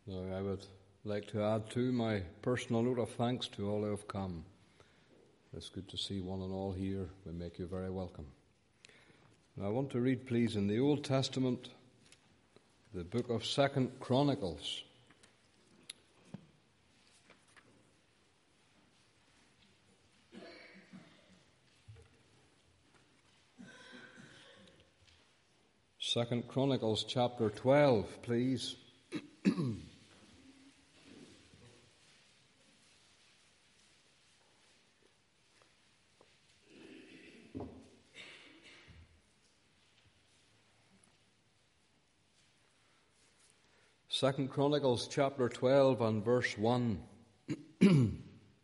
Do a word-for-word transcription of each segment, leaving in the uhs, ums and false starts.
Now, I would like to add to my personal note of thanks to all who have come. It's good to see one and all here. We make you very welcome. Now, I want to read, please, in the Old Testament, the book of Second Chronicles. Second Chronicles chapter twelve, please. Second Chronicles chapter twelve and verse one. And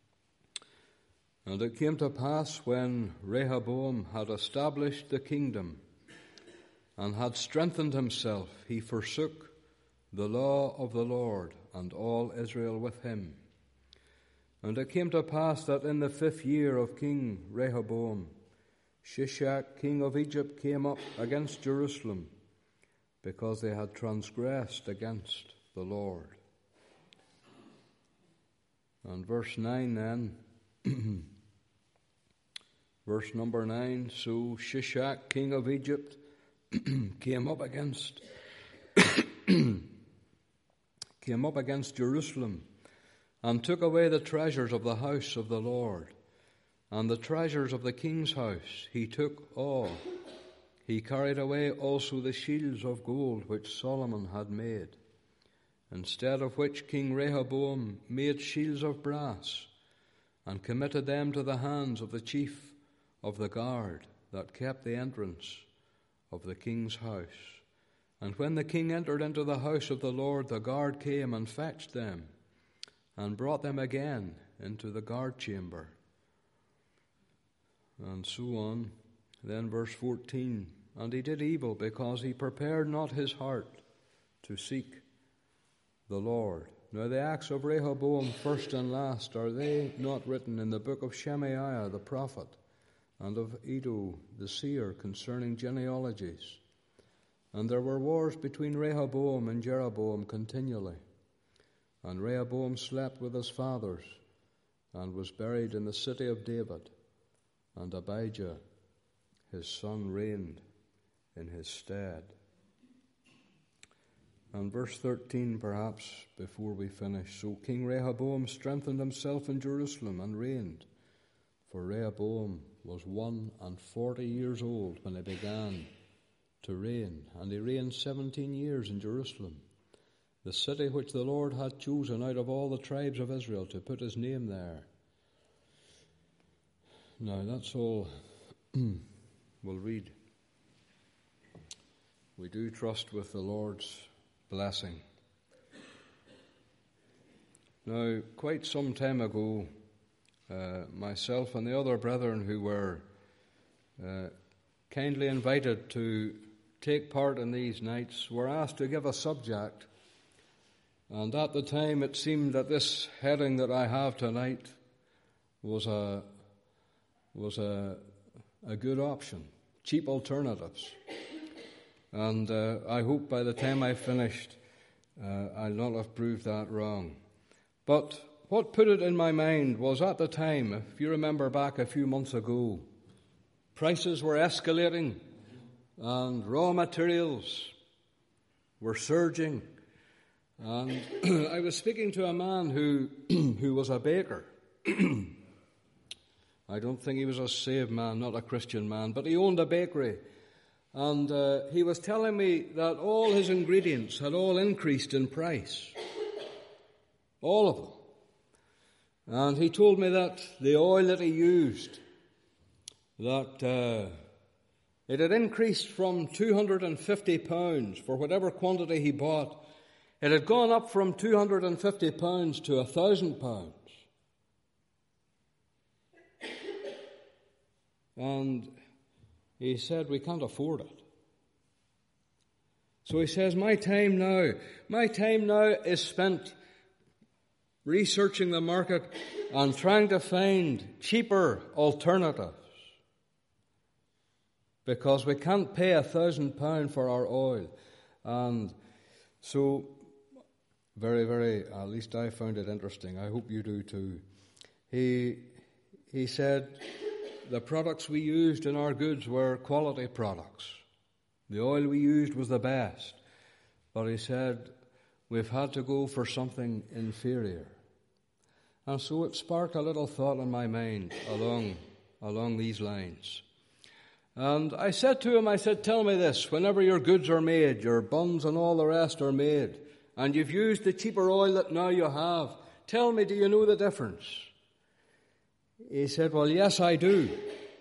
it came to pass when Rehoboam had established the kingdom and had strengthened himself, he forsook the law of the Lord and all Israel with him. And it came to pass that in the fifth year of King Rehoboam, Shishak, king of Egypt, came up against Jerusalem, because they had transgressed against the Lord. And verse nine then, verse number nine, so Shishak, king of Egypt, came up against came up against Jerusalem and took away the treasures of the house of the Lord and the treasures of the king's house. He took all. He carried away also the shields of gold which Solomon had made, instead of which King Rehoboam made shields of brass and committed them to the hands of the chief of the guard that kept the entrance of the king's house. And when the king entered into the house of the Lord, the guard came and fetched them and brought them again into the guard chamber. And so on. Then verse fourteen, and he did evil because he prepared not his heart to seek the Lord. Now the acts of Rehoboam, first and last, are they not written in the book of Shemaiah the prophet and of Iddo the seer concerning genealogies? And there were wars between Rehoboam and Jeroboam continually. And Rehoboam slept with his fathers and was buried in the city of David, and Abijah his son reigned in his stead. And verse thirteen, perhaps, before we finish. So King Rehoboam strengthened himself in Jerusalem and reigned. For Rehoboam was one and forty years old when he began to reign. And he reigned seventeen years in Jerusalem, the city which the Lord had chosen out of all the tribes of Israel to put his name there. Now that's all we'll read. We do trust with the Lord's blessing. Now, quite some time ago, uh, myself and the other brethren who were uh, kindly invited to take part in these nights were asked to give a subject. And at the time it seemed that this heading that I have tonight was a was a a good option, cheap alternatives. And uh, I hope by the time I finished, uh, I'll not have proved that wrong. But what put it in my mind was, at the time, if you remember back a few months ago, prices were escalating and raw materials were surging. And I was speaking to a man who who was a baker. I don't think he was a saved man, not a Christian man, but he owned a bakery. And uh, he was telling me that all his ingredients had all increased in price. All of them. And he told me that the oil that he used, that uh, it had increased from two hundred fifty pounds for whatever quantity he bought. It had gone up from two hundred fifty pounds to one thousand pounds. And he said, we can't afford it. So he says, my time now, my time now is spent researching the market and trying to find cheaper alternatives. Because we can't pay a thousand pounds for our oil. And so very, very, at least I found it interesting. I hope you do too. He, he said the products we used in our goods were quality products. The oil we used was the best. But he said, we've had to go for something inferior. And so it sparked a little thought in my mind along, along these lines. And I said to him, I said, tell me this, whenever your goods are made, your buns and all the rest are made, and you've used the cheaper oil that now you have, tell me, do you know the difference? He said, well, yes, I do.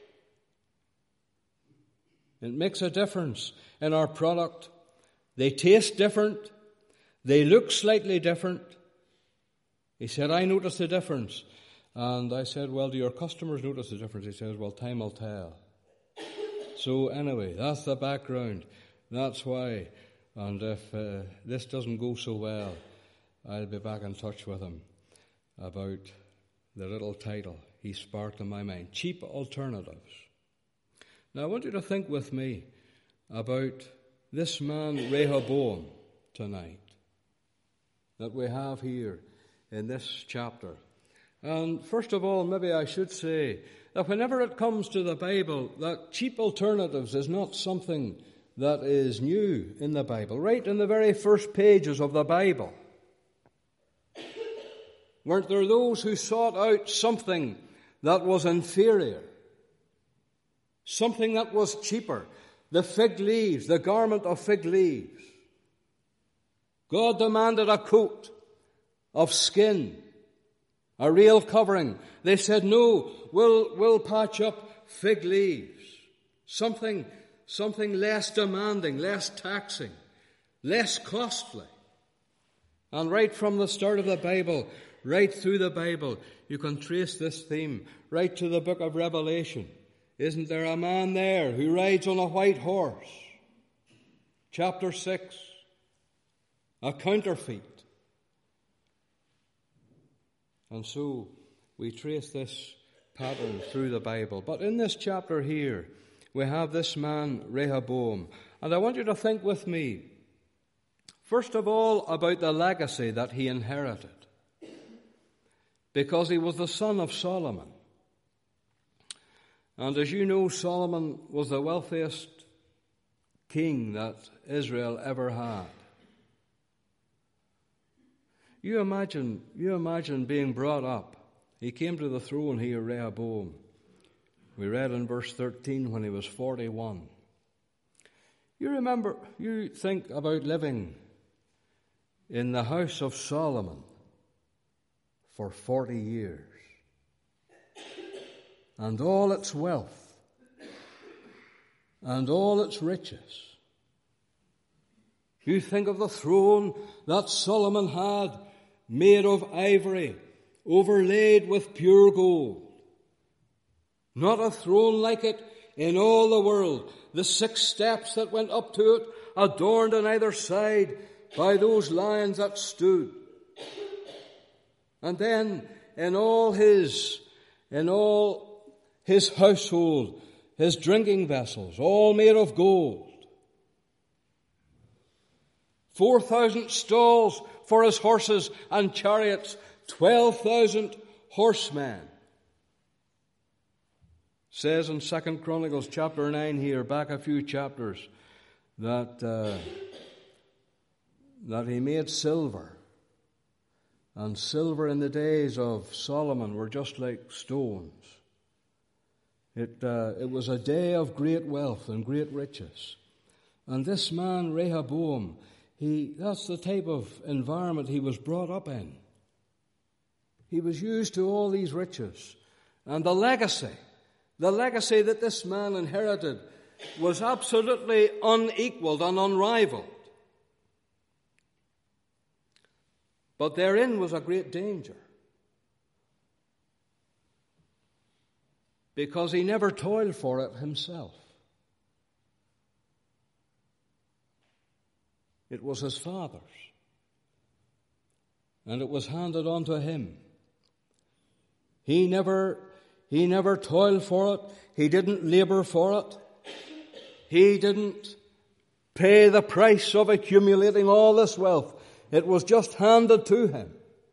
It makes a difference in our product. They taste different. They look slightly different. He said, I notice the difference. And I said, well, do your customers notice the difference? He says, well, time will tell. So anyway, that's the background. That's why. And if uh, this doesn't go so well, I'll be back in touch with him about the little title he sparked in my mind, Cheap Alternatives. Now I want you to think with me about this man Rehoboam tonight that we have here in this chapter. And first of all, maybe I should say that whenever it comes to the Bible, that cheap alternatives is not something that is new in the Bible. Right in the very first pages of the Bible, weren't there those who sought out something that was inferior, something that was cheaper? The fig leaves, the garment of fig leaves. God demanded a coat of skin, a real covering. They said, no, we'll, we'll patch up fig leaves. Something, something less demanding, less taxing, less costly. And right from the start of the Bible, right through the Bible, you can trace this theme right to the book of Revelation. Isn't there a man there who rides on a white horse? Chapter six. A counterfeit. And so we trace this pattern through the Bible. But in this chapter here, we have this man Rehoboam. And I want you to think with me, first of all, about the legacy that he inherited. Because he was the son of Solomon. And as you know, Solomon was the wealthiest king that Israel ever had. You imagine, you imagine being brought up. He came to the throne here, Rehoboam. We read in verse thirteen when he was forty-one. You remember, you think about living in the house of Solomon for forty years. And all its wealth, and all its riches. You think of the throne that Solomon had, made of ivory, overlaid with pure gold. Not a throne like it in all the world. The six steps that went up to it, adorned on either side by those lions that stood. And then in all his, in all his household, his drinking vessels, all made of gold. Four thousand stalls for his horses and chariots, twelve thousand horsemen. Says in Second Chronicles chapter nine here, back a few chapters, that uh, that he made silver. And silver in the days of Solomon were just like stones. It, uh, it was a day of great wealth and great riches. And this man, Rehoboam, he, that's the type of environment he was brought up in. He was used to all these riches. And the legacy, the legacy that this man inherited was absolutely unequaled and unrivaled. But therein was a great danger. Because he never toiled for it himself. It was his father's. And it was handed on to him. He never, he never toiled for it. He didn't labor for it. He didn't pay the price of accumulating all this wealth. It was just handed to him.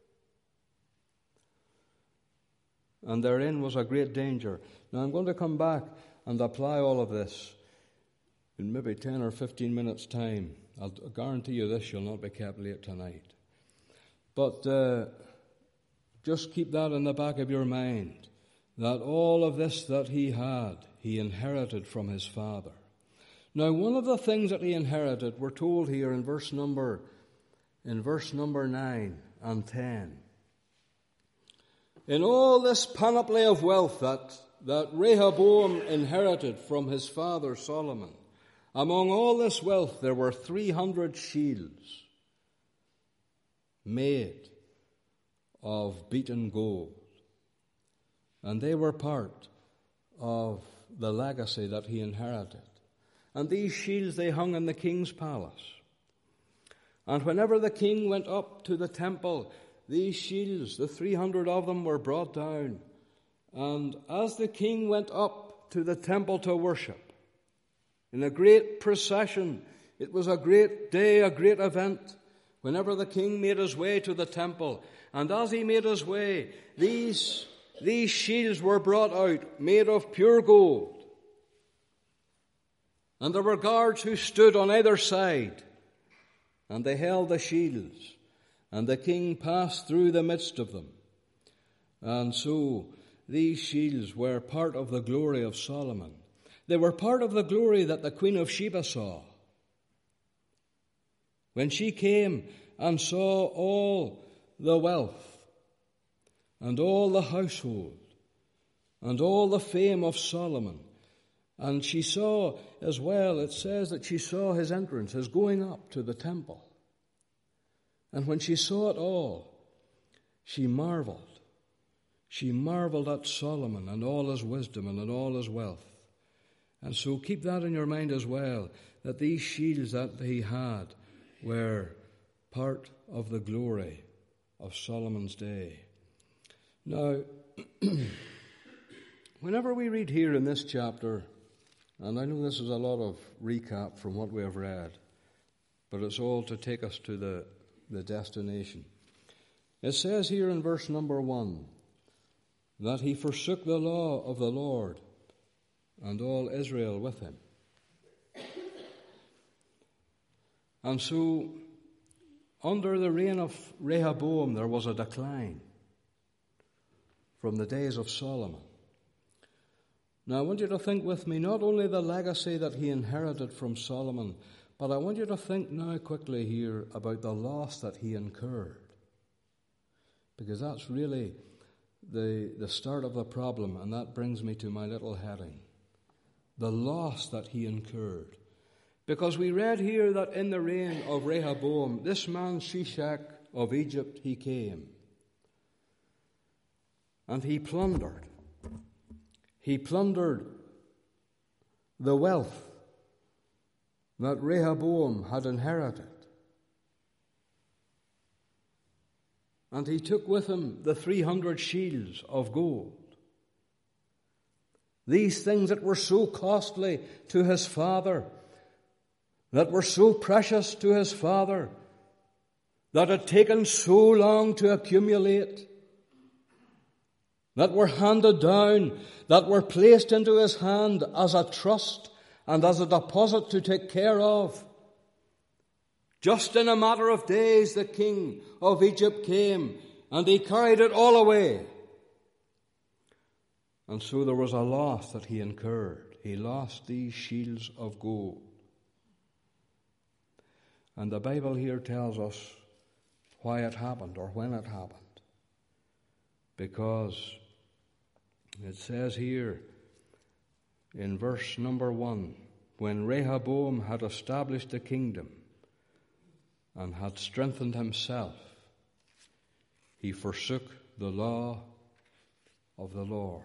And therein was a great danger. Now I'm going to come back and apply all of this in maybe ten or fifteen minutes' time. I'll guarantee you this, you'll not be kept late tonight. But uh, just keep that in the back of your mind, that all of this that he had, he inherited from his father. Now, one of the things that he inherited, we're told here in verse number, in verse number nine and ten. In all this panoply of wealth that, that Rehoboam inherited from his father Solomon, among all this wealth there were three hundred shields made of beaten gold. And they were part of the legacy that he inherited. And these shields, they hung in the king's palace. And whenever the king went up to the temple, these shields, the three hundred of them, were brought down. And as the king went up to the temple to worship, in a great procession, it was a great day, a great event, whenever the king made his way to the temple. And as he made his way, these, these shields were brought out, made of pure gold. And there were guards who stood on either side, and they held the shields, and the king passed through the midst of them. And so these shields were part of the glory of Solomon. They were part of the glory that the Queen of Sheba saw. When she came and saw all the wealth and all the household and all the fame of Solomon, and she saw as well, it says that she saw his entrance, his going up to the temple. And when she saw it all, she marveled. She marveled at Solomon and all his wisdom and all his wealth. And so keep that in your mind as well, that these shields that he had were part of the glory of Solomon's day. Now, whenever we read here in this chapter, and I know this is a lot of recap from what we have read, but it's all to take us to the, the destination. It says here in verse number one that he forsook the law of the Lord and all Israel with him. And so, under the reign of Rehoboam, there was a decline from the days of Solomon. Now, I want you to think with me not only the legacy that he inherited from Solomon, but I want you to think now quickly here about the loss that he incurred. Because that's really the, the start of the problem, and that brings me to my little heading. The loss that he incurred. Because we read here that in the reign of Rehoboam, this man Shishak of Egypt, he came. And he plundered. He plundered the wealth that Rehoboam had inherited. And he took with him the three hundred shields of gold. These things that were so costly to his father, that were so precious to his father, that had taken so long to accumulate, that were handed down, that were placed into his hand as a trust and as a deposit to take care of. Just in a matter of days, the king of Egypt came and he carried it all away. And so there was a loss that he incurred. He lost these shields of gold. And the Bible here tells us why it happened or when it happened. Because it says here in verse number one, when Rehoboam had established the kingdom and had strengthened himself, he forsook the law of the Lord.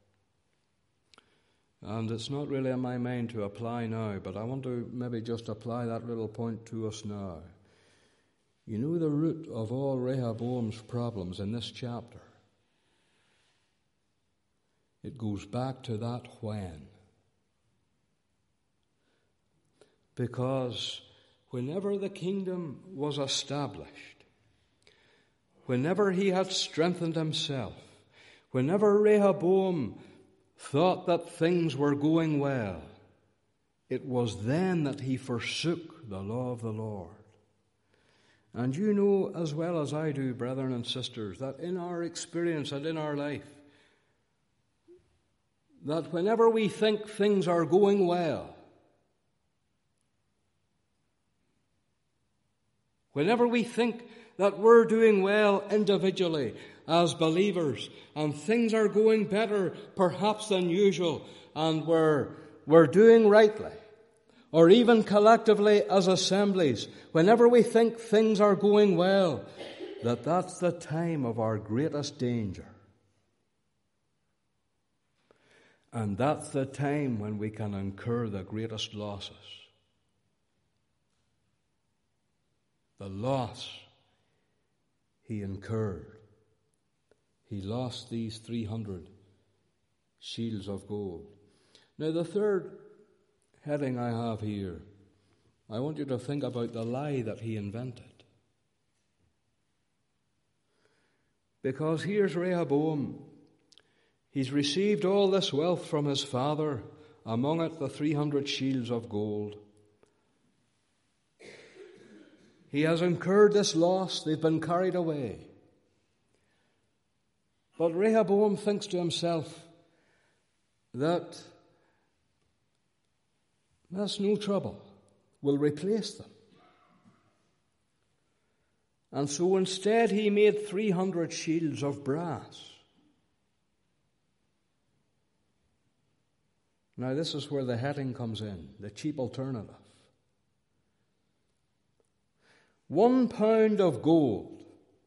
And it's not really in my mind to apply now, but I want to maybe just apply that little point to us now. You know the root of all Rehoboam's problems in this chapter? It goes back to that when. Because whenever the kingdom was established, whenever he had strengthened himself, whenever Rehoboam thought that things were going well, it was then that he forsook the law of the Lord. And you know as well as I do, brethren and sisters, that in our experience and in our life, that whenever we think things are going well, whenever we think that we're doing well individually as believers, and things are going better perhaps than usual, and we're, we're doing rightly, or even collectively as assemblies, whenever we think things are going well, that that's the time of our greatest danger. And that's the time when we can incur the greatest losses. The loss he incurred. He lost these three hundred shields of gold. Now the third heading I have here, I want you to think about the lie that he invented. Because here's Rehoboam. He's received all this wealth from his father, among it the three hundred shields of gold. He has incurred this loss. They've been carried away. But Rehoboam thinks to himself that that's no trouble. We'll replace them. And so instead he made three hundred shields of brass. Now this is where the heading comes in, the cheap alternative. One pound of gold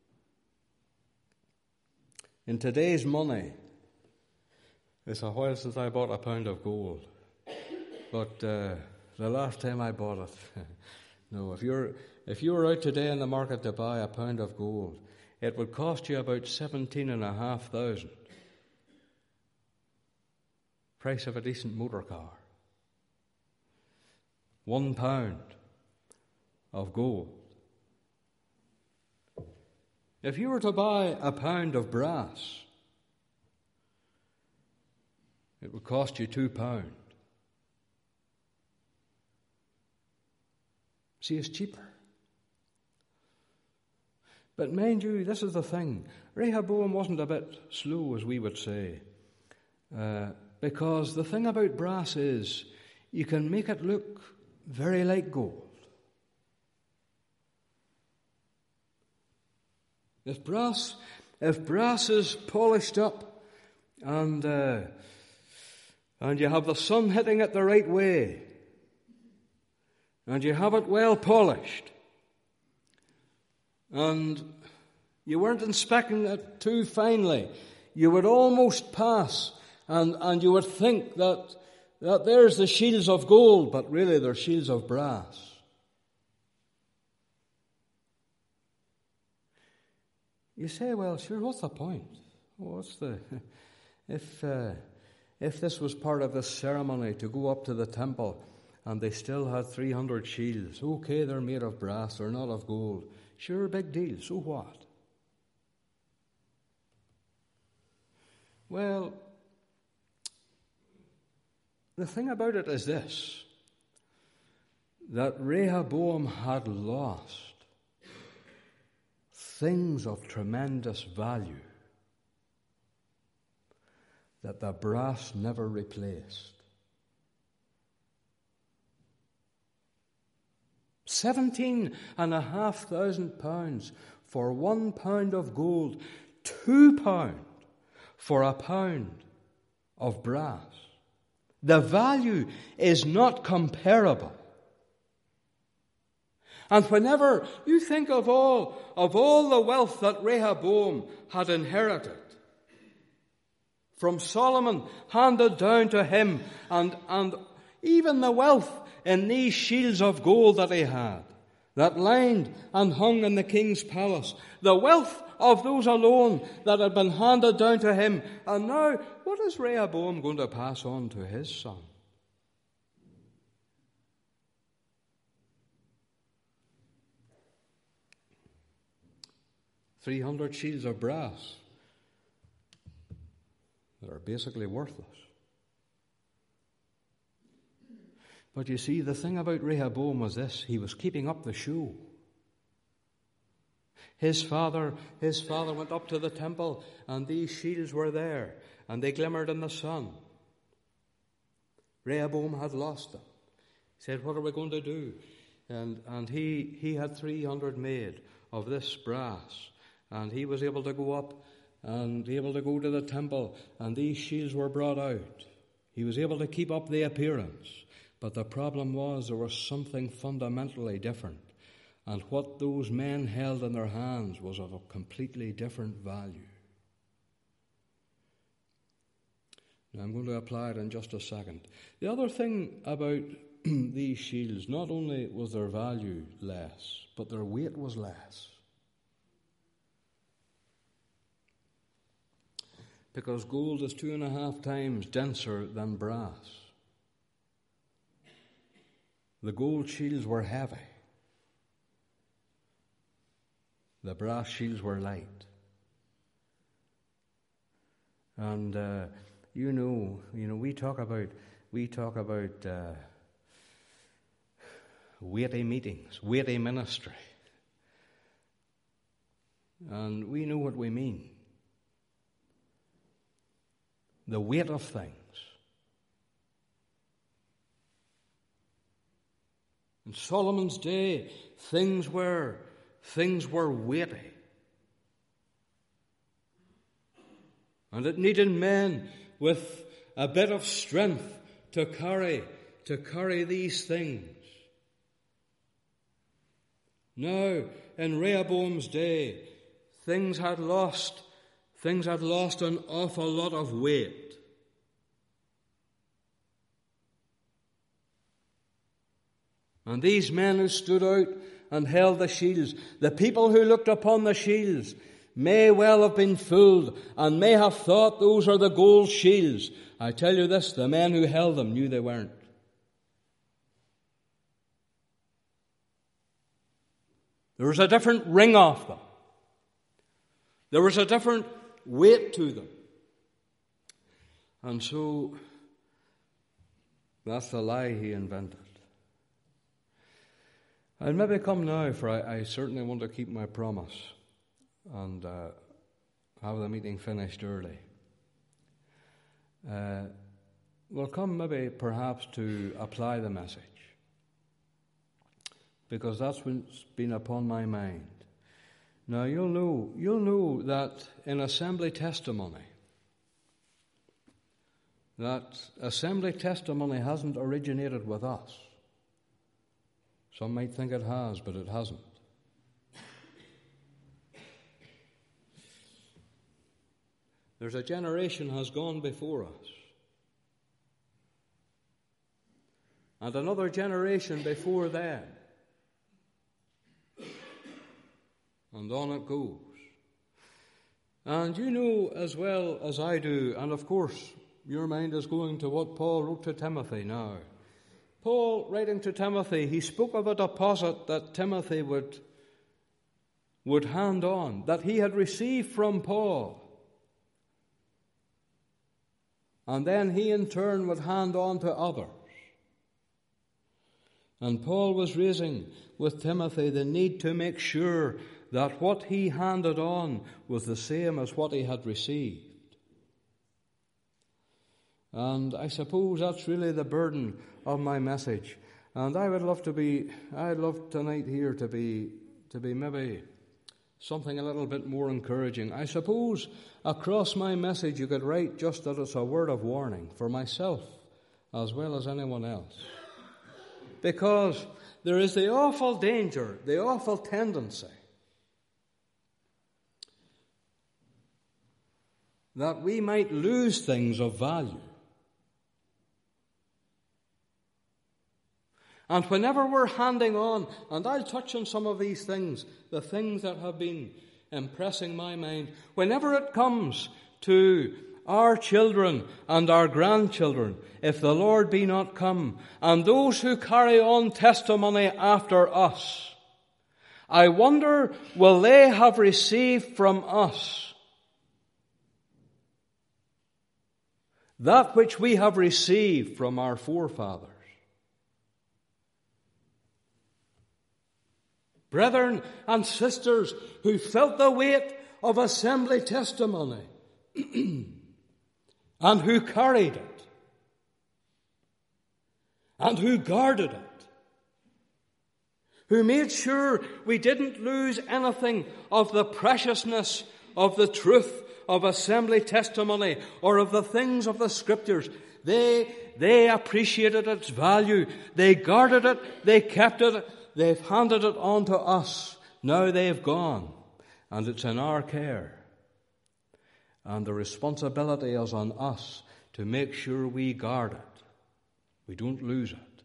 in today's money. It's a while since I bought a pound of gold. But uh, the last time I bought it, no, if you're if you were out today in the market to buy a pound of gold, it would cost you about seventeen and a half thousand. Price of a decent motor car. One pound of gold. If you were to buy a pound of brass, it would cost you two pounds. See, it's cheaper. But mind you, this is the thing. Rehoboam wasn't a bit slow, as we would say. Uh, because the thing about brass is, you can make it look very like gold. If brass, if brass is polished up and uh, and you have the sun hitting it the right way, and you have it well polished, and you weren't inspecting it too finely, you would almost pass, and, and you would think that that there's the shields of gold, but really they're shields of brass. You say, well, sure, what's the point? What's the... If, uh, if this was part of this ceremony to go up to the temple and they still had three hundred shields, okay, they're made of brass, they're not of gold. Sure, big deal, so what? Well, the thing about it is this, that Rehoboam had lost things of tremendous value that the brass never replaced. Seventeen and a half thousand pounds for one pound of gold, two pound for a pound of brass. The value is not comparable. And whenever you think of all of all the wealth that Rehoboam had inherited from Solomon, handed down to him, and, and even the wealth in these shields of gold that he had, that lined and hung in the king's palace, the wealth of those alone that had been handed down to him, and now what is Rehoboam going to pass on to his son? three hundred shields of brass that are basically worthless. But you see, the thing about Rehoboam was this: he was keeping up the show. His father, his father went up to the temple, and these shields were there, and they glimmered in the sun. Rehoboam had lost them. He said, "What are we going to do?" And and he he had three hundred made of this brass, and he was able to go up and able to go to the temple, and these shields were brought out. He was able to keep up the appearance, but the problem was there was something fundamentally different. And what those men held in their hands was of a completely different value. Now I'm going to apply it in just a second. The other thing about these shields, not only was their value less, but their weight was less. Because gold is two and a half times denser than brass. The gold shields were heavy. The brass shields were light. And uh, you know, you know, we talk about we talk about uh, weighty meetings, weighty ministry, and we know what we mean. The weight of things. In Solomon's day, things were things were weighty. And it needed men with a bit of strength to carry, to carry these things. Now, in Rehoboam's day, things had lost, things had lost an awful lot of weight. And these men who stood out and held the shields, the people who looked upon the shields, may well have been fooled and may have thought those are the gold shields. I tell you this, the men who held them knew they weren't. There was a different ring off them. There was a different weight to them. And so, that's the lie he invented. I'll maybe come now, for I, I certainly want to keep my promise and uh, have the meeting finished early. Uh, we'll come maybe perhaps to apply the message, because that's what's been upon my mind. Now you'll know, you'll know that in assembly testimony, that assembly testimony hasn't originated with us. Some might think it has, but it hasn't. There's a generation has gone before us. And another generation before them. And on it goes. And you know as well as I do, and of course your mind is going to what Paul wrote to Timothy now. Paul, writing to Timothy, he spoke of a deposit that Timothy would, would hand on, that he had received from Paul. And then he in turn would hand on to others. And Paul was raising with Timothy the need to make sure that what he handed on was the same as what he had received. And I suppose that's really the burden of my message. And I would love to be, I'd love tonight here to be, to be maybe something a little bit more encouraging. I suppose across my message you could write just that it's a word of warning for myself as well as anyone else. Because there is the awful danger, the awful tendency that we might lose things of value. And whenever we're handing on, and I'll touch on some of these things, the things that have been impressing my mind, whenever it comes to our children and our grandchildren, if the Lord be not come, and those who carry on testimony after us, I wonder, will they have received from us that which we have received from our forefathers? Brethren and sisters who felt the weight of assembly testimony and who carried it and who guarded it, who made sure we didn't lose anything of the preciousness of the truth of assembly testimony or of the things of the Scriptures. They, they appreciated its value. They guarded it. They kept it. They've handed it on to us. Now they've gone, and it's in our care. And the responsibility is on us to make sure we guard it. We don't lose it.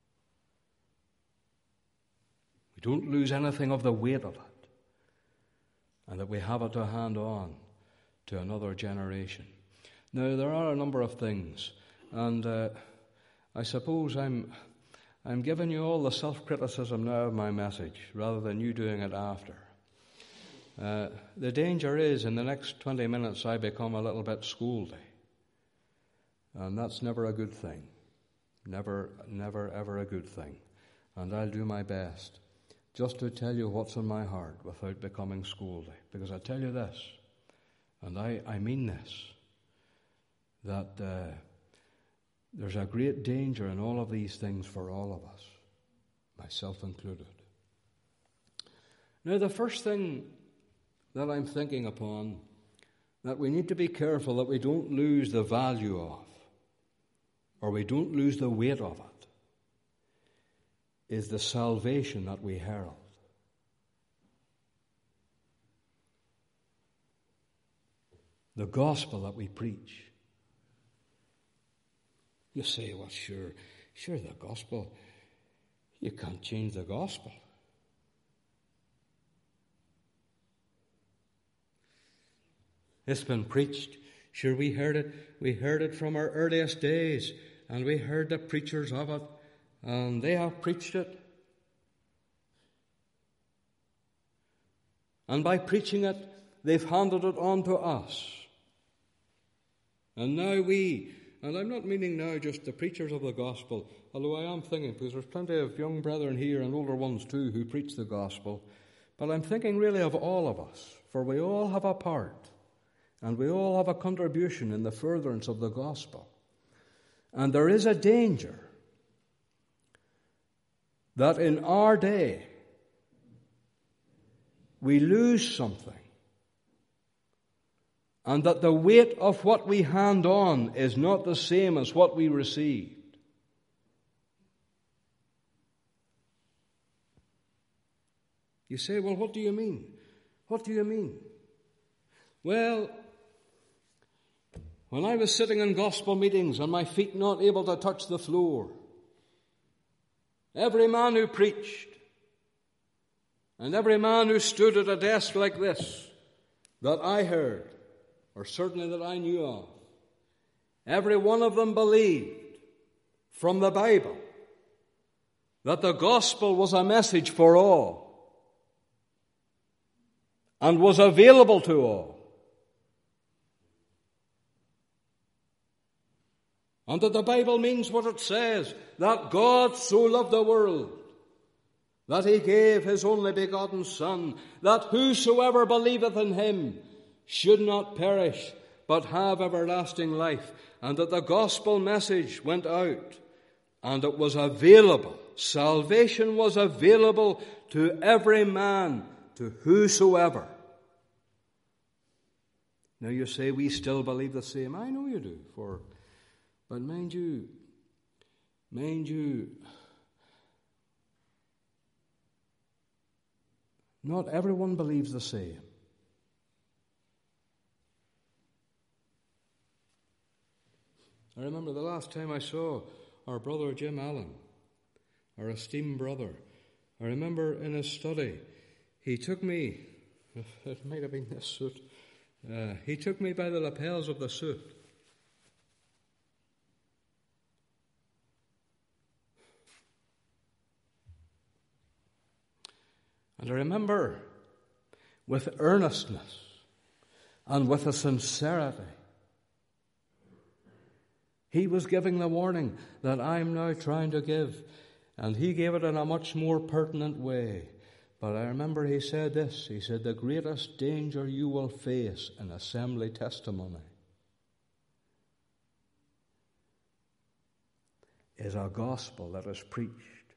We don't lose anything of the weight of it. And that we have it to hand on to another generation. Now, there are a number of things. And uh, I suppose I'm... I'm giving you all the self-criticism now of my message, rather than you doing it after. Uh, the danger is, in the next twenty minutes, I become a little bit scoldy. And that's never a good thing. Never, never, ever a good thing. And I'll do my best just to tell you what's in my heart without becoming scoldy. Because I tell you this, and I, I mean this, that... Uh, There's a great danger in all of these things for all of us, myself included. Now, the first thing that I'm thinking upon that we need to be careful that we don't lose the value of, or we don't lose the weight of it, is the salvation that we herald. The gospel that we preach. You say, well, sure, sure, the gospel, you can't change the gospel. It's been preached. Sure, we heard it. We heard it from our earliest days, and we heard the preachers of it, and they have preached it. And by preaching it, they've handed it on to us. And now we... And I'm not meaning now just the preachers of the gospel, although I am thinking, because there's plenty of young brethren here and older ones too who preach the gospel, but I'm thinking really of all of us, for we all have a part, and we all have a contribution in the furtherance of the gospel. And there is a danger that in our day we lose something, and that the weight of what we hand on is not the same as what we received. You say, well, what do you mean? What do you mean? Well, when I was sitting in gospel meetings and my feet not able to touch the floor, every man who preached and every man who stood at a desk like this that I heard, or certainly that I knew of, every one of them believed from the Bible that the gospel was a message for all and was available to all. And that the Bible means what it says, that God so loved the world that he gave his only begotten Son, that whosoever believeth in him should not perish, but have everlasting life. And that the gospel message went out, and it was available. Salvation was available to every man, to whosoever. Now you say, we still believe the same. I know you do, for, but mind you, mind you, not everyone believes the same. I remember the last time I saw our brother Jim Allen, our esteemed brother. I remember in his study, he took me, it might have been this suit, uh, he took me by the lapels of the suit. And And I remember with earnestness and with a sincerity, he was giving the warning that I'm now trying to give. And he gave it in a much more pertinent way. But I remember he said this. He said, the greatest danger you will face in assembly testimony is a gospel that is preached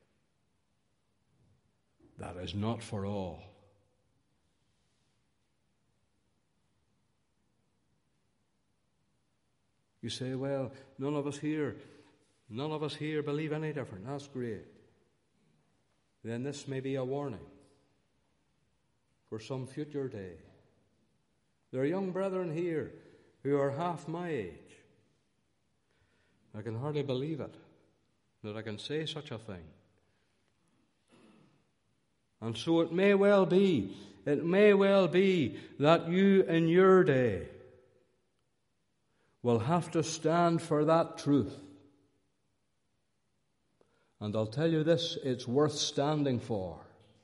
that is not for all. You say, well, none of us here, none of us here believe any different. That's great. Then this may be a warning for some future day. There are young brethren here who are half my age. I can hardly believe it, that I can say such a thing. And so it may well be, it may well be that you in your day will have to stand for that truth. And I'll tell you this, it's worth standing for.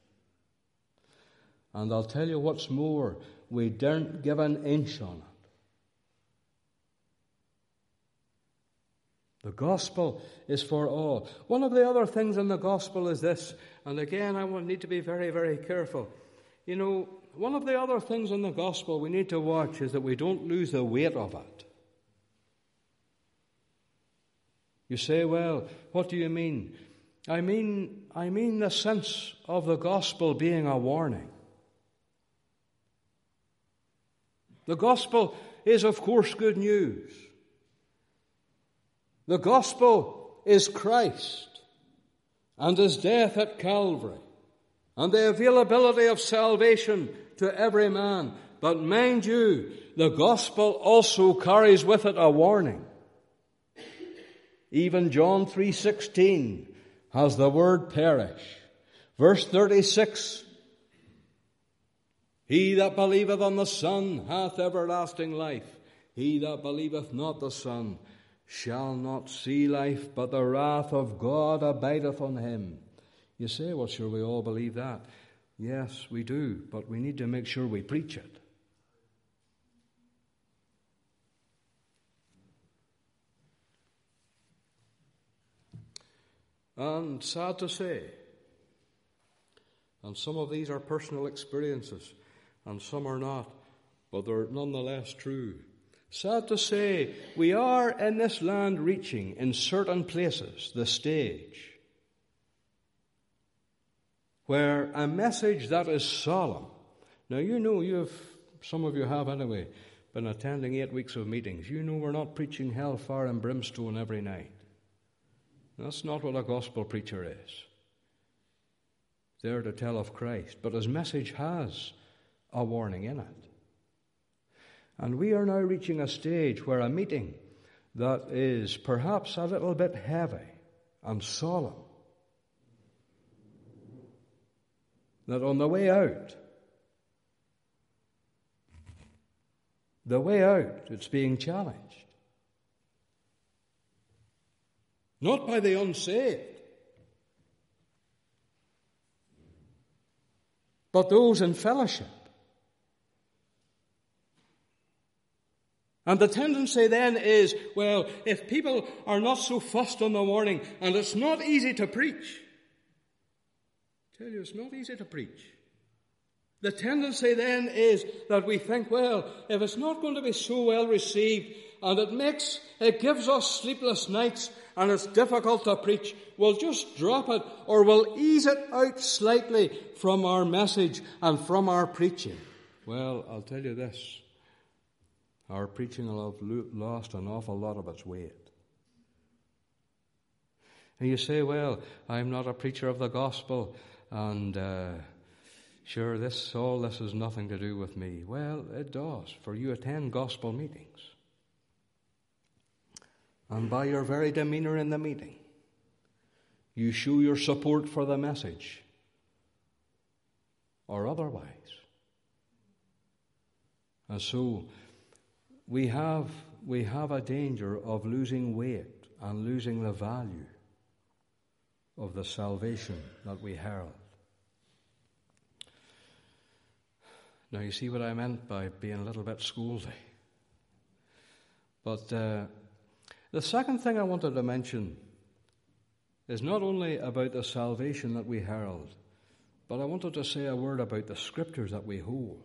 And I'll tell you what's more, we daren't give an inch on it. The gospel is for all. One of the other things in the gospel is this, and again I will need to be very, very careful. You know, one of the other things in the gospel we need to watch is that we don't lose the weight of it. You say, well, what do you mean? I mean, I mean the sense of the gospel being a warning. The gospel is, of course, good news. The gospel is Christ and his death at Calvary and the availability of salvation to every man. But mind you, the gospel also carries with it a warning. Even John three sixteen has the word perish. Verse thirty-six, he that believeth on the Son hath everlasting life. He that believeth not the Son shall not see life, but the wrath of God abideth on him. You say, well, sure, we all believe that. Yes, we do, but we need to make sure we preach it. And sad to say, and some of these are personal experiences, and some are not, but they're nonetheless true. Sad to say, we are in this land reaching, in certain places, the stage where a message that is solemn. Now, you know, you have, some of you have anyway, been attending eight weeks of meetings. You know we're not preaching hellfire and brimstone every night. That's not what a gospel preacher is. There to tell of Christ. But his message has a warning in it. And we are now reaching a stage where a meeting that is perhaps a little bit heavy and solemn, that on the way out, the way out, it's being challenged. Not by the unsaved, but those in fellowship. And the tendency then is, well, if people are not so fussed on the warning, and it's not easy to preach. I tell you, it's not easy to preach. The tendency then is that we think, well, if it's not going to be so well received, and it makes, it gives us sleepless nights, and it's difficult to preach, we'll just drop it, or we'll ease it out slightly from our message and from our preaching. Well, I'll tell you this. Our preaching will have lost an awful lot of its weight. And you say, well, I'm not a preacher of the gospel, and uh, sure, this all this has nothing to do with me. Well, it does, for you attend gospel meetings. And by your very demeanor in the meeting, you show your support for the message, or otherwise. And so, we have, we have a danger of losing weight and losing the value of the salvation that we herald. Now, you see what I meant by being a little bit scoldy. But uh, the second thing I wanted to mention is not only about the salvation that we herald, but I wanted to say a word about the scriptures that we hold.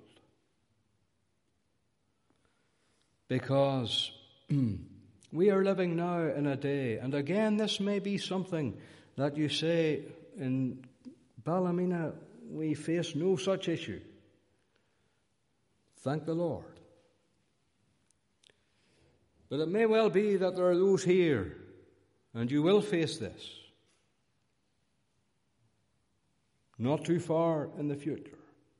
Because we are living now in a day, and again, this may be something that you say, in Ballymena, we face no such issue. Thank the Lord. But it may well be that there are those here, and you will face this, not too far in the future.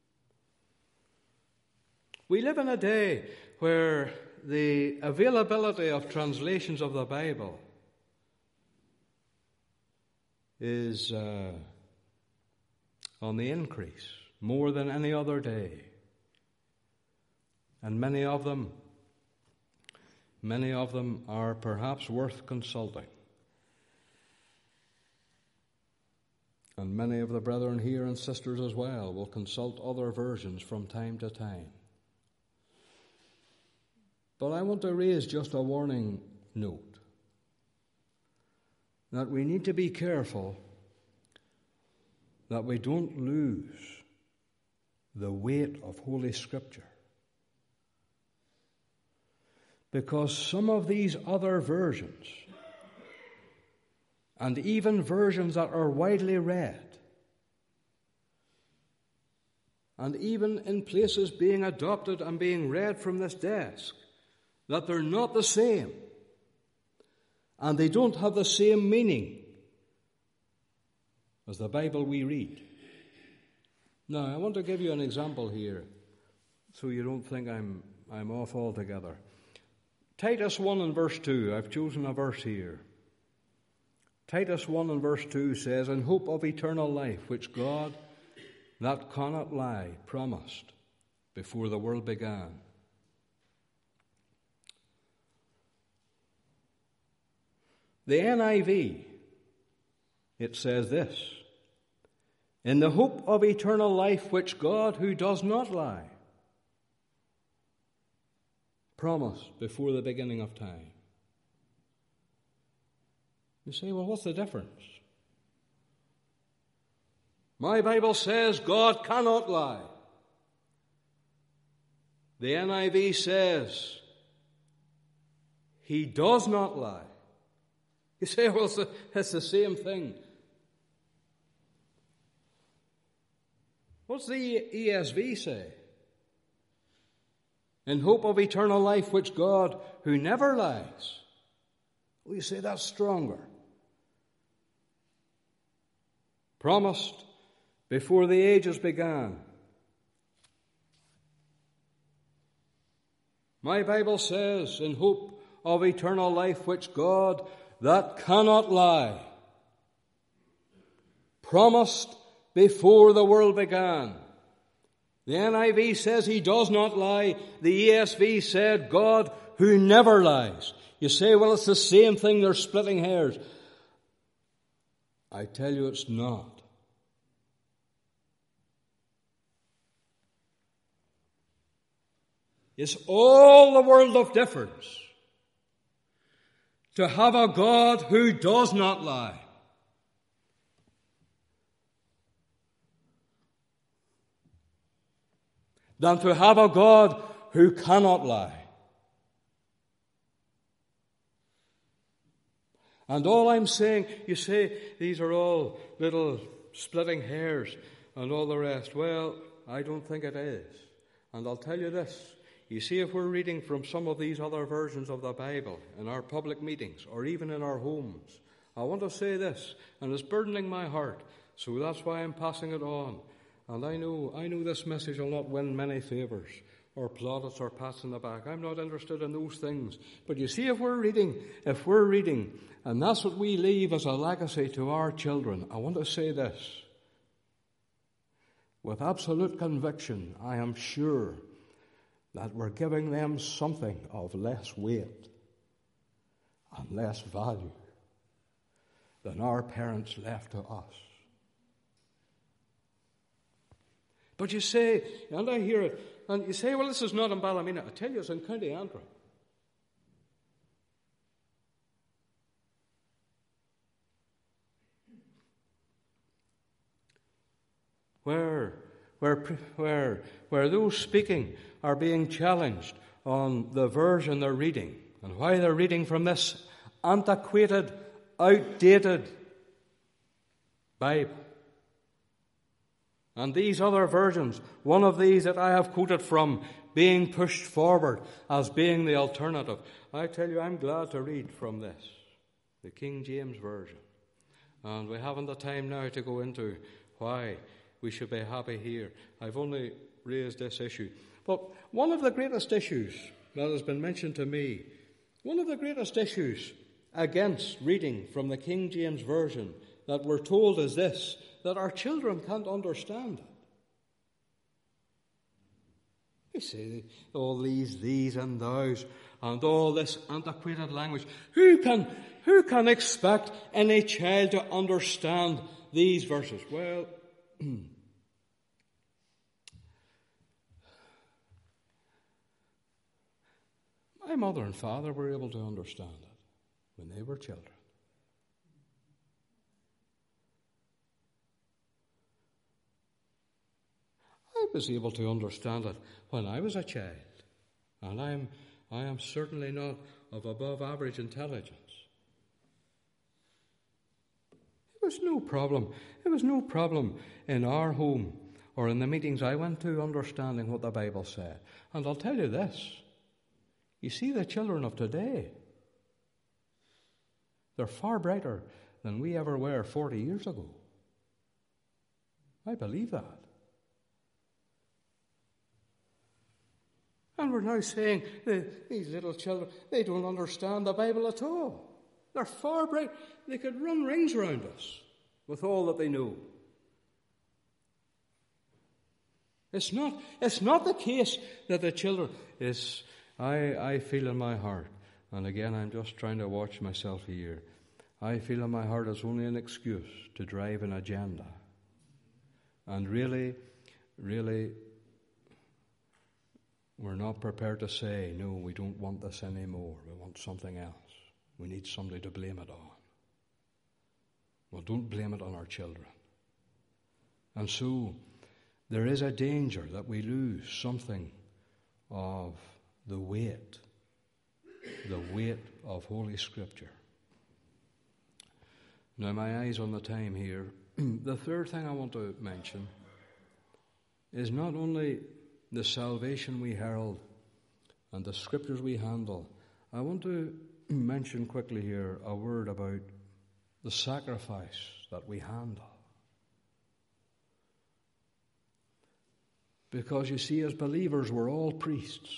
We live in a day where the availability of translations of the Bible is uh, on the increase more than any other day. And many of them, many of them are perhaps worth consulting. And many of the brethren here and sisters as well will consult other versions from time to time. But I want to raise just a warning note that we need to be careful that we don't lose the weight of Holy Scripture. Because some of these other versions, and even versions that are widely read, and even in places being adopted and being read from this desk, that they're not the same, and they don't have the same meaning as the Bible we read. Now, I want to give you an example here, so you don't think I'm I'm off altogether. Titus one and verse two, I've chosen a verse here. Titus one and verse two says, "In hope of eternal life, which God, that cannot lie, promised before the world began." The N I V, it says this, "In the hope of eternal life, which God, who does not lie, promised before the beginning of time." You say, well, what's the difference? My Bible says God cannot lie. The N I V says He does not lie. You say, well, it's the, it's the same thing. What's the E S V say? "In hope of eternal life, which God, who never lies." Well, you say that's stronger. "Promised before the ages began." My Bible says, "In hope of eternal life, which God, that cannot lie, promised before the world began." The N I V says He does not lie. The E S V said God who never lies. You say, well, it's the same thing, they're splitting hairs. I tell you it's not. It's all the world of difference to have a God who does not lie. Than to have a God who cannot lie. And all I'm saying, you say, these are all little splitting hairs and all the rest. Well, I don't think it is. And I'll tell you this. You see, if we're reading from some of these other versions of the Bible in our public meetings or even in our homes, I want to say this, and it's burdening my heart, so that's why I'm passing it on. And I know, I know this message will not win many favours or plaudits or pats in the back. I'm not interested in those things. But you see, if we're reading, if we're reading, and that's what we leave as a legacy to our children, I want to say this. With absolute conviction, I am sure that we're giving them something of less weight and less value than our parents left to us. But you say, and I hear it, And you say, well, this is not in Ballymena. I tell you, it's in County Antrim. Where, where, where, where those speaking are being challenged on the version they're reading and why they're reading from this antiquated, outdated Bible. And these other versions, one of these that I have quoted from, being pushed forward as being the alternative. I tell you, I'm glad to read from this, the King James Version. And we haven't the time now to go into why we should be happy here. I've only raised this issue. But one of the greatest issues that has been mentioned to me, one of the greatest issues against reading from the King James Version that we're told is this, that our children can't understand it. You see, all these these and thous and all this antiquated language. Who can, who can expect any child to understand these verses? Well, my mother and father were able to understand it when they were children. I was able to understand it when I was a child, and I am, I am certainly not of above average intelligence. It was no problem. It was no problem in our home or in the meetings I went to understanding what the Bible said. And I'll tell you this. You see, the children of today, they're far brighter than we ever were forty years ago. I believe that. And we're now saying that these little children, they don't understand the Bible at all. They're far bright. They could run rings around us with all that they know. It's not, it's not the case that the children, is, I, I feel in my heart, and again I'm just trying to watch myself here, I feel in my heart it's only an excuse to drive an agenda. And really, really, we're not prepared to say, no, we don't want this anymore. We want something else. We need somebody to blame it on. Well, don't blame it on our children. And so, there is a danger that we lose something of the weight, the weight of Holy Scripture. Now, my eyes on the time here. The third thing I want to mention is not only the salvation we herald and the Scriptures we handle. I want to mention quickly here a word about the sacrifice that we handle. Because you see, as believers, we're all priests.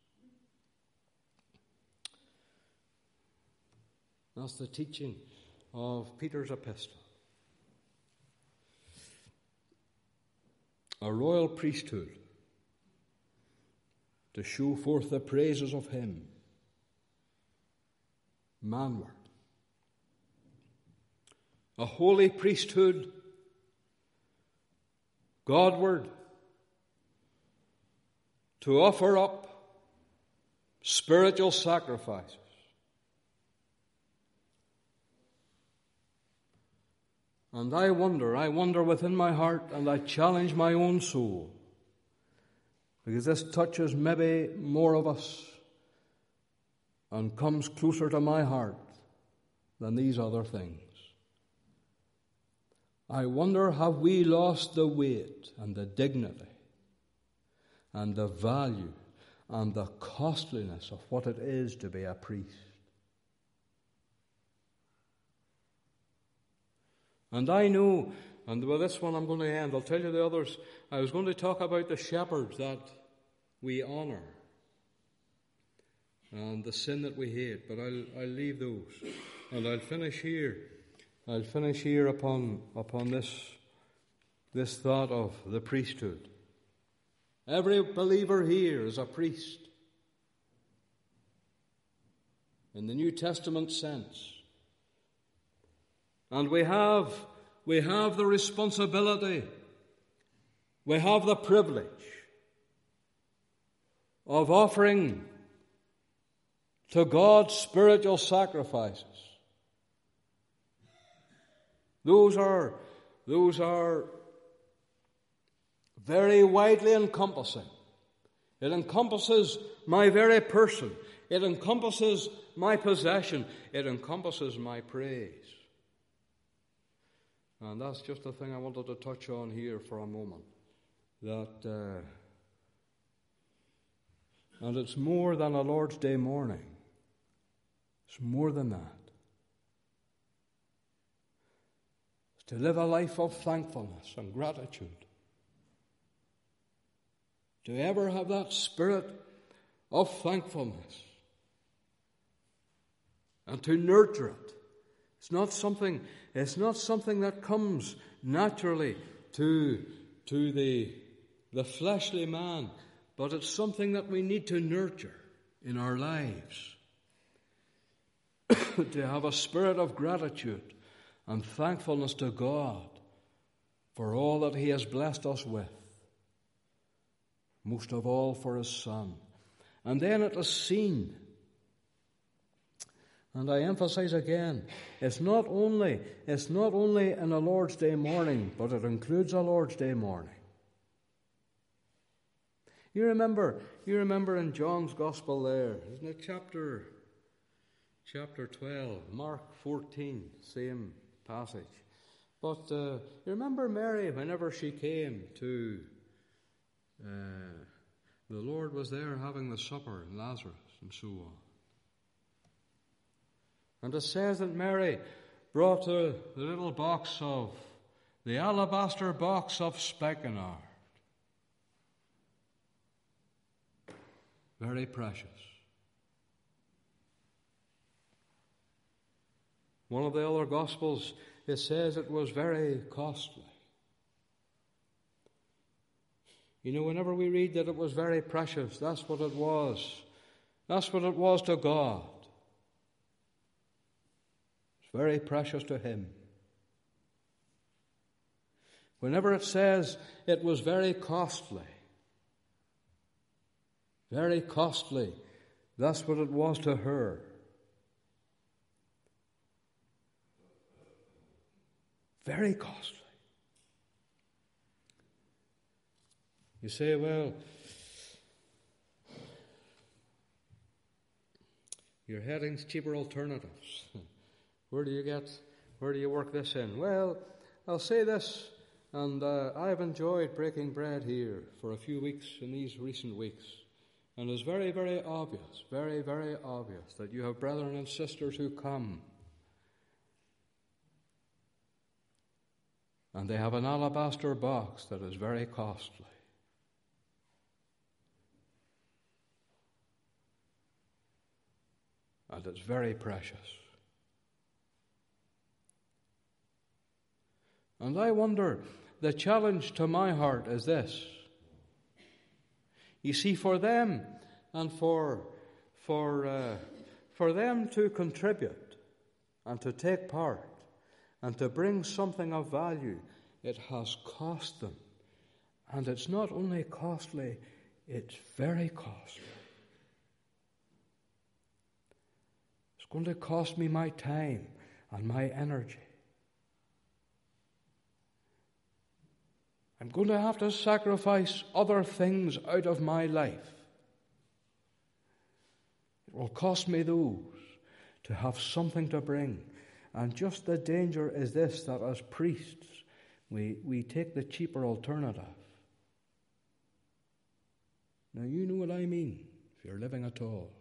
That's the teaching of Peter's epistle. A royal priesthood to show forth the praises of Him manward. A holy priesthood Godward to offer up spiritual sacrifices. And I wonder, I wonder within my heart, and I challenge my own soul, because this touches maybe more of us and comes closer to my heart than these other things. I wonder, have we lost the weight and the dignity and the value and the costliness of what it is to be a priest? And I know, and with this one I'm going to end, I'll tell you the others. I was going to talk about the shepherds that we honor and the sin that we hate, but I'll, I'll leave those. And I'll finish here. I'll finish here upon, upon this, this thought of the priesthood. Every believer here is a priest in the New Testament sense. And we have, we have the responsibility, we have the privilege of offering to God spiritual sacrifices. Those are, those are very widely encompassing. It encompasses my very person. It encompasses my possession. It encompasses my praise. And that's just the thing I wanted to touch on here for a moment. That, uh, and it's more than a Lord's Day morning. It's more than that. It's to live a life of thankfulness and gratitude. To ever have that spirit of thankfulness. And to nurture it. It's not something, it's not something that comes naturally to, to the, the fleshly man, but it's something that we need to nurture in our lives. To have a spirit of gratitude and thankfulness to God for all that He has blessed us with. Most of all for His Son. And then it is seen. And I emphasize again, it's not only, it's not only in a Lord's Day morning, but it includes a Lord's Day morning. You remember, you remember in John's Gospel there, isn't it chapter, chapter twelve, Mark fourteen, same passage. But uh, you remember Mary, whenever she came to, uh, the Lord was there having the supper, and Lazarus, and so on. And it says that Mary brought the, the little box of, the alabaster box of spikenard. Very precious. One of the other Gospels, it says it was very costly. You know, whenever we read that it was very precious, that's what it was. That's what it was to God. Very precious to Him. Whenever it says it was very costly, very costly, that's what it was to her. Very costly. You say, well, you're heading to cheaper alternatives. Where do you get, where do you work this in? Well, I'll say this, and uh, I've enjoyed breaking bread here for a few weeks in these recent weeks. And it's very, very obvious, very, very obvious that you have brethren and sisters who come. And they have an alabaster box that is very costly. And it's very precious. And I wonder, the challenge to my heart is this. You see, for them and for for uh, for them to contribute and to take part and to bring something of value, it has cost them. And it's not only costly, it's very costly. It's going to cost me my time and my energy. I'm going to have to sacrifice other things out of my life. It will cost me those to have something to bring. And just the danger is this, that as priests, we, we take the cheaper alternative. Now you know what I mean, if you're living at all.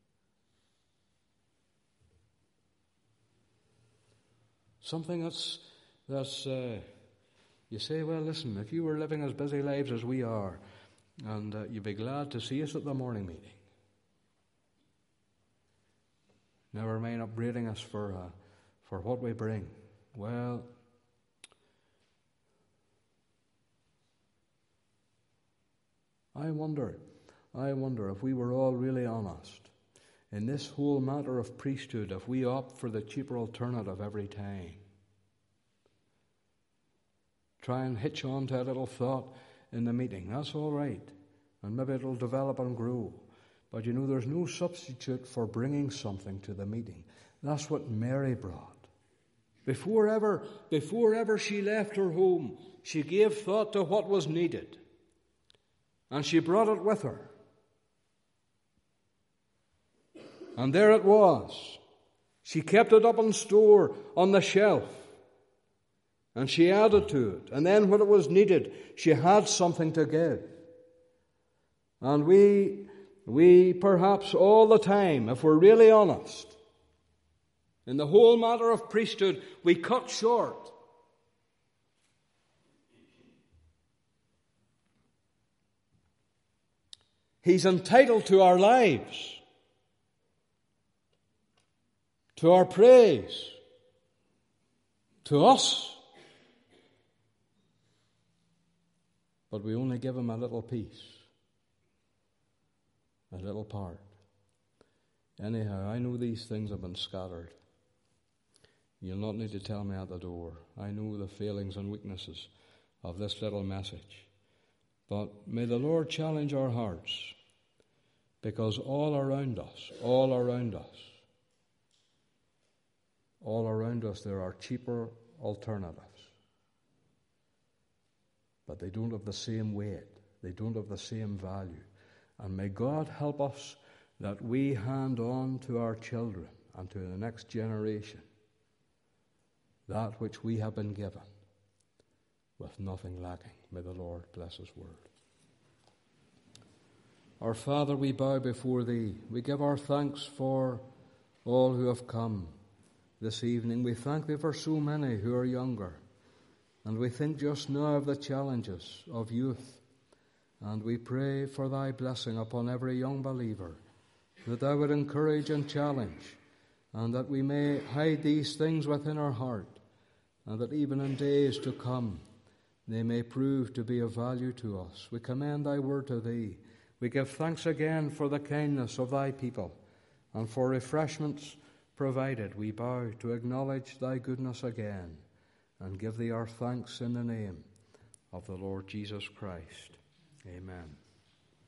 Something that's, that's uh, you say, well, listen, if you were living as busy lives as we are, and uh, you'd be glad to see us at the morning meeting. Never mind upbraiding us for uh, for what we bring. Well, I wonder, I wonder if we were all really honest in this whole matter of priesthood, if we opt for the cheaper alternative every time. Try and hitch on to a little thought in the meeting. That's all right. and maybe it'll develop and grow. But you know, there's no substitute for bringing something to the meeting. That's what Mary brought. Before ever, before ever she left her home, she gave thought to what was needed. And she brought it with her. And there it was. She kept it up in store on the shelf. And she added to it. And then when it was needed, she had something to give. And we, we perhaps all the time, if we're really honest, in the whole matter of priesthood, we cut short. He's entitled to our lives, to our praise, to us. But we only give him a little piece, a little part. Anyhow, I know these things have been scattered. You'll not need to tell me at the door. I know the failings and weaknesses of this little message. But may the Lord challenge our hearts, because all around us, all around us, all around us there are cheaper alternatives. But they don't have the same weight. They don't have the same value. And may God help us that we hand on to our children and to the next generation that which we have been given, with nothing lacking. May the Lord bless his word. Our Father, we bow before thee. We give our thanks for all who have come this evening. We thank thee for so many who are younger. And we think just now of the challenges of youth. And we pray for thy blessing upon every young believer, that thou would encourage and challenge, and that we may hide these things within our heart, and that even in days to come they may prove to be of value to us. We commend thy word to thee. We give thanks again for the kindness of thy people, and for refreshments provided. We bow to acknowledge thy goodness again, and give thee our thanks in the name of the Lord Jesus Christ. Amen.